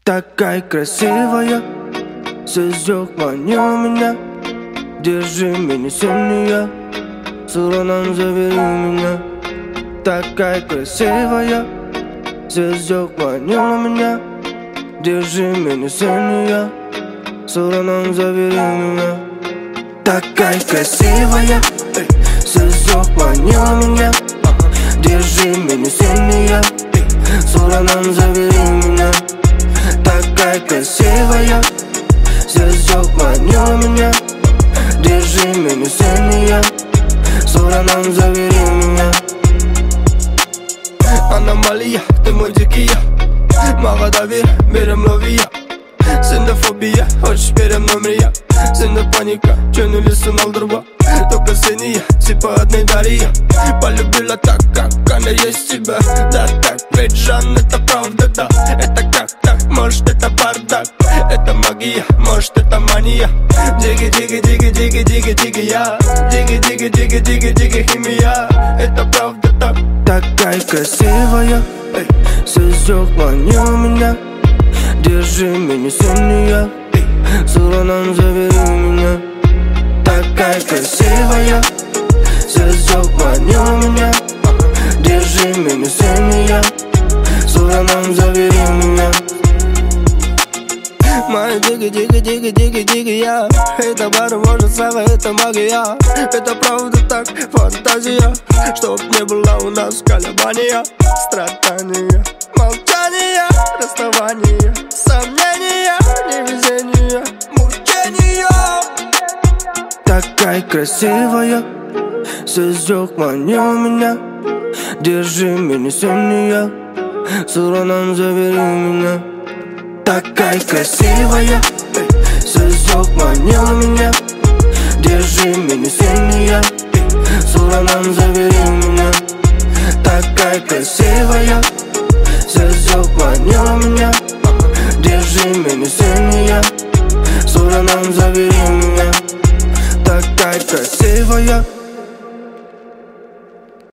Такая красивая, звездёк манила меня. Держи меня сильнее, стороном забери меня. Такая красивая, звездёк манила меня. Держи меня сильнее, стороном забери меня. Такая красивая, звездёк манила меня. Держи меня сильнее, стороном забери меня. Такая красивая, звездёк манила меня. Держи меня сильнее, стороном забери меня. Аномалия, ты мой дикий я. Мага доверь, берем лови я. Синофобия, хочешь перемной мрия. Сина паника, тянули сын алдырба. Только синяя, типа одной Дарья. Полюбила так, как она есть тебя. Да так, ведь Жан, это правда, да. Это как так, может это бардак. Это магия, может это мания. Диги, диги, диги, диги, диги, диги я. Диги, диги, диги, диги, диги химия. Это правда так. Такая красивая, звездёк манила меня. Держи меня сильнее, стороном забери меня. Такая красивая, звездёк манила меня. Держи меня сильнее, стороном забери меня. Моя диги, диги, диги, диги, диги я. Это бар, может сага, это магия. Это правда так, фантазия. Чтоб не было у нас колебания, страдания, молчания, расставания, сомнения, невезения, мучения. Такая красивая, звездёк манила меня. Держи меня сильнее, стороном забери меня. Такая красивая, звездёк манила меня. Держи меня сильнее, стороном забери меня. Такая красивая, звездёк манила меня. Держи меня сильнее, стороном забери меня. Такая красивая.